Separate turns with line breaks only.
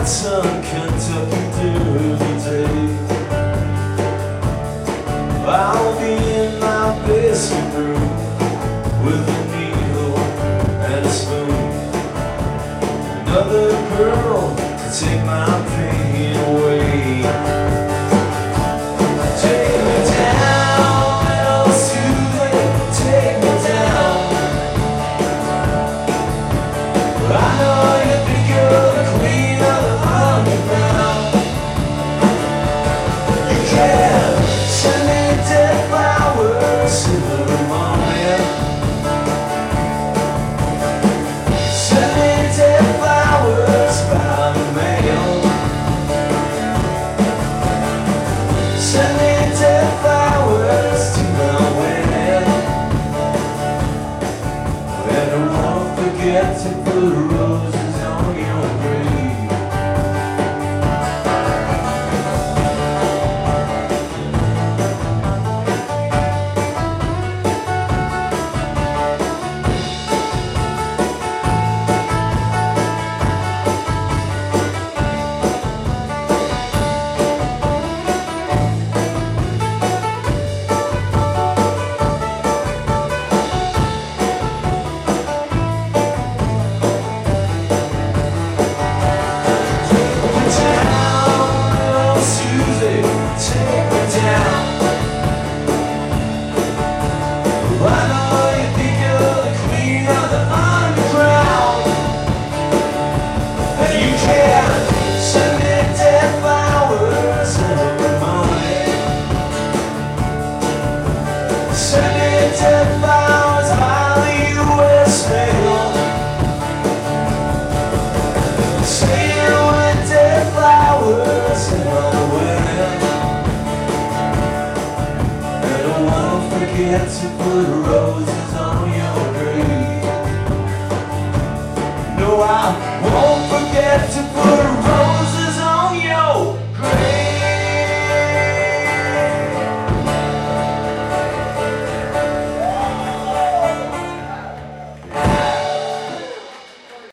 some Kentucky Derby days. I'll be in my basement room with a needle and a spoon. Another girl to take my pain away. Take me down, little Susie, take me down. I know you think you're the queen of the underground. You can send me dead flowers in the morning. Send me dead flowers by the mail. Send me dead flowers to my well. And I won't forget to put roses on your grave. Forget to put roses on your grave. No, I won't forget to put